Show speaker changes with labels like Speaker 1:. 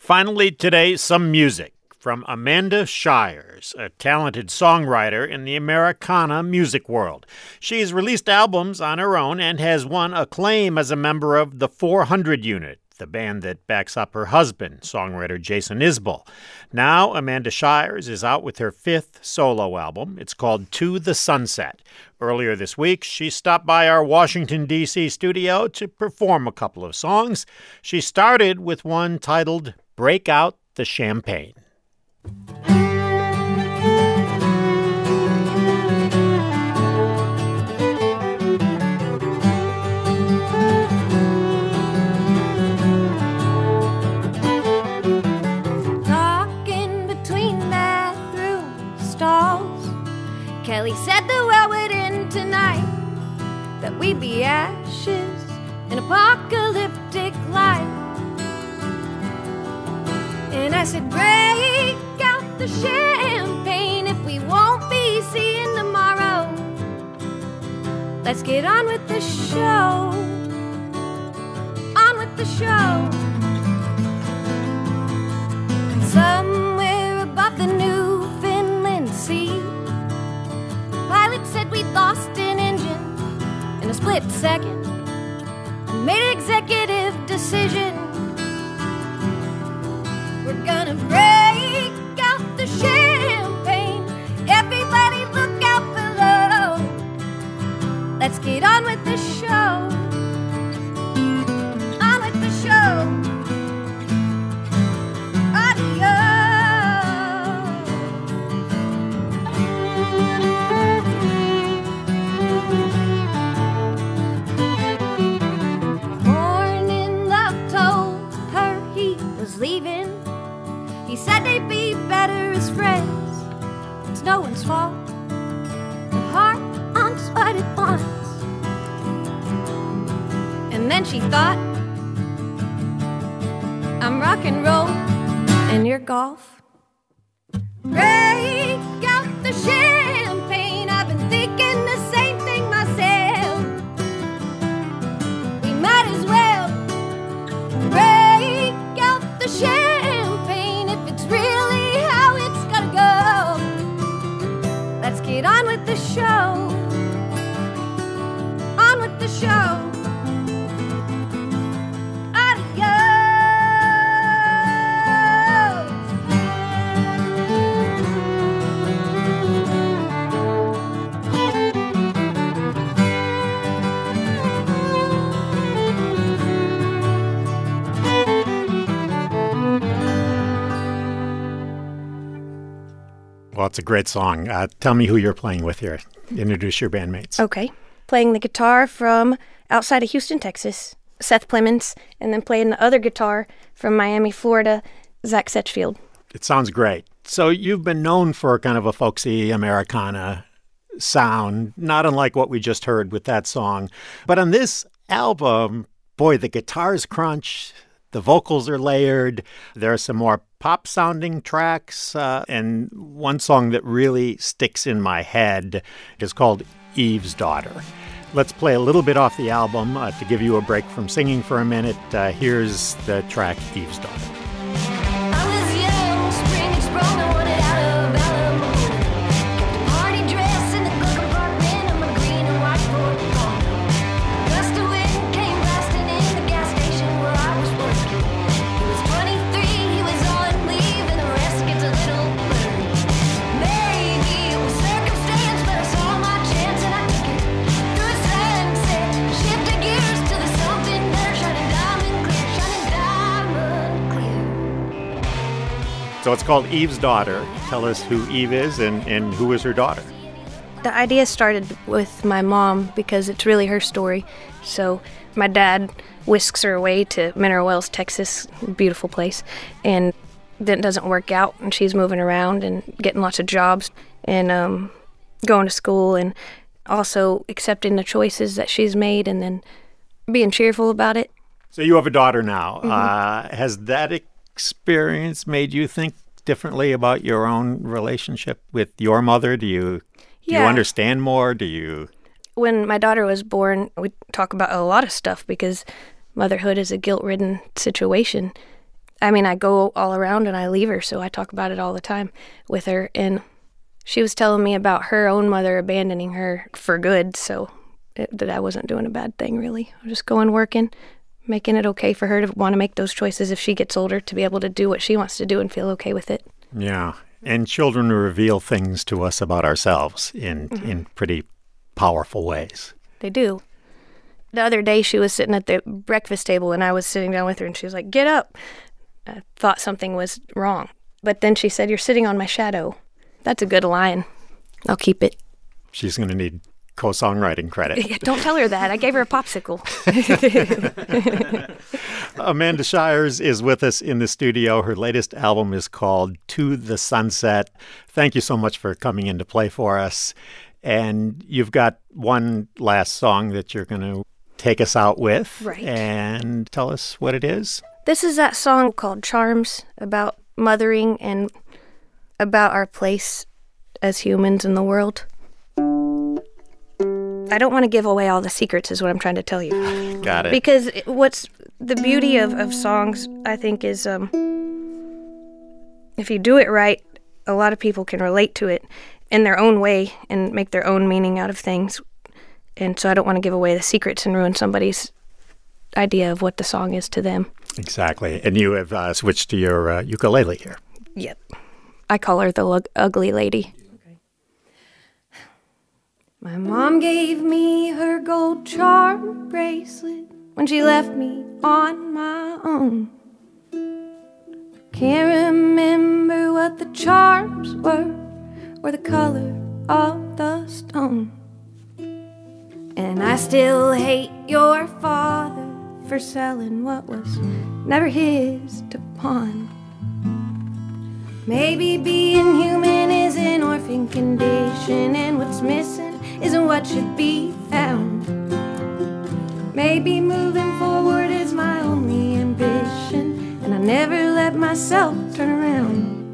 Speaker 1: Finally today, some music from Amanda Shires, a talented songwriter in the Americana music world. She's released albums on her own and has won acclaim as a member of the 400 Unit, the band that backs up her husband, songwriter Jason Isbell. Now, Amanda Shires is out with her fifth solo album. It's called To the Sunset. Earlier this week, she stopped by our Washington, D.C. studio to perform a couple of songs. She started with one titled Break Out the Champagne.
Speaker 2: Talking between bathroom stalls, Kelly said the world would end tonight, that we'd be ashes in apocalyptic light. And I said, break out the champagne if we won't be seeing tomorrow. Let's get on with the show. On with the show. Somewhere above the Newfoundland Sea, the pilot said we'd lost an engine in a split second. Made an executive decision. We're gonna break out the champagne. Everybody look out below. Let's get on with the show. On with the show. Morning love told her he was leaving. He said they'd be better as friends. It's no one's fault. The heart unspotted once. And then she thought, I'm rock and roll and you're golf. Break out the champagne. I've been thinking the same thing myself. We might as well break out the champagne. Really how it's gotta go. Let's get on with the show. On with the show.
Speaker 1: Well, it's a great song. Tell me who you're playing with here. Introduce your bandmates.
Speaker 3: Okay. Playing the guitar from outside of Houston, Texas, Seth Plemons, and then playing the other guitar from Miami, Florida, Zach Setchfield.
Speaker 1: It sounds great. So you've been known for kind of a folksy Americana sound, not unlike what we just heard with that song. But on this album, boy, the guitars crunch, the vocals are layered. There are some more pop-sounding tracks, and one song that really sticks in my head is called Eve's Daughter. Let's play a little bit off the album to give you a break from singing for a minute. Here's the track Eve's Daughter.
Speaker 2: I was young, spring had sprung, I wanted out of Alamo. Kept a party dress in the glove compartment of my green and white Ford Bronco. Gust of wind came blasting in the gas station where I was working. He was 23, he was on leave, and the rest gets a little blurry. Maybe it was circumstance, but I saw my chance and I took it. Through a sunset, shifted gears to the something better, shining diamond clear, shining diamond clear.
Speaker 1: So it's called Eve's Daughter. Tell us who Eve is and who is her daughter.
Speaker 3: The idea started with my mom because it's really her story. So my dad whisks her away to Mineral Wells, Texas, beautiful place, and then it doesn't work out, and she's moving around and getting lots of jobs and going to school and also accepting the choices that she's made and then being cheerful about it.
Speaker 1: So you have a daughter now. Has that experience made you think differently about your own relationship with your mother? Do you understand more?
Speaker 3: When my daughter was born, we talk about a lot of stuff because motherhood is a guilt-ridden situation. I mean, I go all around and I leave her, so I talk about it all the time with her. And she was telling me about her own mother abandoning her for good, so that I wasn't doing a bad thing, really. I was just going working, making it okay for her to want to make those choices if she gets older, to be able to do what she wants to do and feel okay with it.
Speaker 1: Yeah. And children reveal things to us about ourselves in pretty powerful ways.
Speaker 3: They do. The other day, she was sitting at the breakfast table, and I was sitting down with her, and she was like, "Get up." I thought something was wrong. But then she said, "You're sitting on my shadow." That's a good line. I'll keep it.
Speaker 1: She's going to need co-songwriting credit.
Speaker 3: Yeah, don't tell her that. I gave her a popsicle.
Speaker 1: Amanda Shires is with us in the studio. Her latest album is called To the Sunset. Thank you so much for coming in to play for us. And you've got one last song that you're going to take us out with.
Speaker 3: Right.
Speaker 1: And tell us what it is.
Speaker 3: This is that song called Charms, about mothering and about our place as humans in the world. I don't want to give away all the secrets is what I'm trying to tell you.
Speaker 1: Got it.
Speaker 3: Because what's the beauty of songs, I think, is if you do it right, a lot of people can relate to it in their own way and make their own meaning out of things. And so I don't want to give away the secrets and ruin somebody's idea of what the song is to them.
Speaker 1: Exactly. And you have switched to your ukulele here.
Speaker 3: Yep. I call her the ugly lady. My mom gave me her gold charm bracelet when she left me on my own. Can't remember what the charms were or the color of the stone. And I still hate your father for selling what was never his to pawn. Maybe being human is an orphan condition, and what's missing isn't what should be found. Maybe moving forward is my only ambition, and I never let myself turn around.